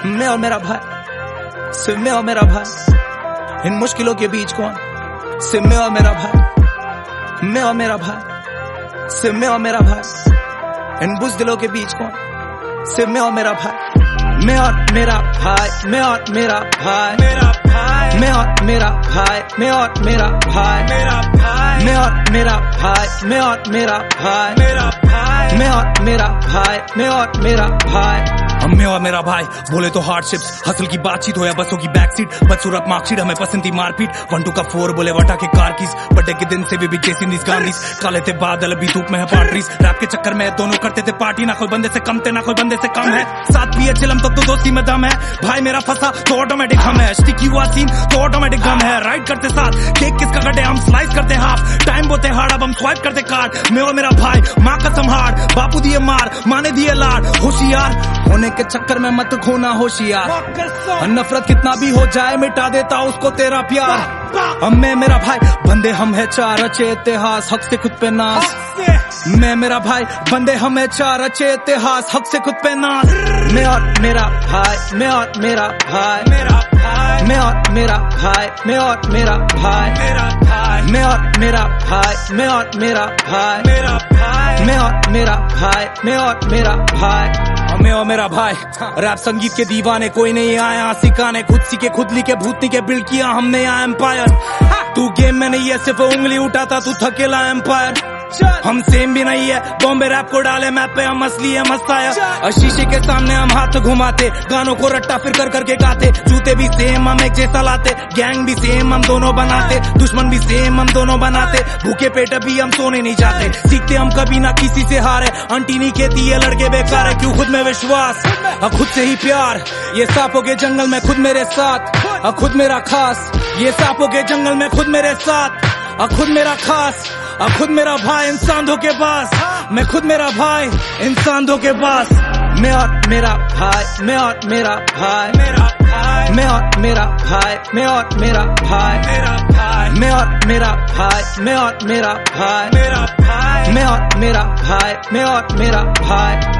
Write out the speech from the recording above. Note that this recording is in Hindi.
मैं और मेरा भाई, सिर्फ मैं और मेरा भाई, इन मुश्किलों के बीच कौन, सिर्फ मैं और मेरा भाई, मैं और मेरा भाई, सिर्फ मैं और मेरा भाई, इन बुज़दिलों के बीच कौन, सिर्फ मैं और मेरा भाई, मैं और मेरा भाई, मैं और मेरा भाई, मेरा भाई, मैं और मेरा भाई, मैं और मेरा भाई, मेरा भाई, मैं और मेरा भाई, मैं और मेरा भाई, मेरा भाई, मैं और मेरा भाई, मैं और मेरा भाई। हम मैं और मेरा भाई बोले तो हार्डशिप्स, हसल की बातचीत हो या बसों की बैकसीट, बदसूरत मार्कशीट हमें पसंद थी मारपीट, 1-2 का 4 बोले वटा के कार कीज, बर्थडे के दिन से भी चेसिंग दिस गांधीज, काले थे बादल अभी धूप में है पार्टीज, रैप के चक्कर में दोनों करते थे पार्टी, ना कोई बंदे से कम थे ना कोई बंदे से कम है, साथ पिए चिलम तो दोस्ती में दम है, भाई मेरा फंसा तो ऑटोमेटिक हम है, स्टिकी हुआ सीन तो ऑटोमेटिक गम है, राइड करते साथ केक किसका कटे हम स्लाइस करते हाफ, टाइम बोते हार्ड अब हम स्वाइप करते कार्ड, मैं और मेरा भाई माँ कसम हार्ड, बापू दिए मार माने दिए लाड, होशियार होने के चक्कर में मत खोना होशियार, नफरत कितना भी हो जाए मिटा देता उसको तेरा प्यार, हम मैं मेरा भाई बंदे हम है चार रचे इतिहास, हक से खुद पे नाज, मैं मेरा भाई बंदे हम है चार रचे इतिहास, हक से खुद पे नाज, मैं और मेरा भाई, मैं और मेरा भाई, मेरा भाई, मैं और मेरा भाई, मैं और मेरा भाई, मेरा भाई, मैं और मेरा भाई, मैं और मेरा भाई, मेरा भाई, मैं और मेरा भाई, मैं और मेरा भाई। मैं और मेरा भाई रैप संगीत के दीवाने, कोई नहीं आया सिखाने, खुद सीखे खुद लिखे भूतनी के बिल्ड किया हमने यहाँ एम्पायर, तू गेम में नहीं है सिर्फ उंगली उठाता तू थकेला एम्पायर, हम सेम भी नहीं है बॉम्बे रैप को डाले मैप पे हम असली है मस्ताया, शीशे के सामने हम हाथ घुमाते, गानों को रट्टा फिर कर करके गाते, जूते भी सेम हम एक जैसा लाते, गैंग भी सेम हम दोनों बनाते, दुश्मन भी सेम हम दोनों बनाते, भूखे पेट भी हम सोने नहीं जाते, सीखते हम कभी ना किसी से हारे, आंटी नहीं कहती है लड़के बेकार है, क्यों खुद में विश्वास खुद से ही प्यार, ये सांपों के जंगल में खुद मेरे साथ, खुद मेरा खास, ये सांपों के जंगल में खुद मेरे साथ, खुद मेरा खास, खुद मेरा भाई इंसान धो के पास, मैं खुद मेरा भाई इंसान धो के पास, मैं और मेरा भाई, मैं और मेरा भाई, मेरा भाई, मैं और मेरा भाई, मैं और मेरा भाई, मेरा भाई, मैं और मेरा भाई, मैं और मेरा भाई, मेरा भाई, मैं और मेरा भाई, मैं और मेरा भाई।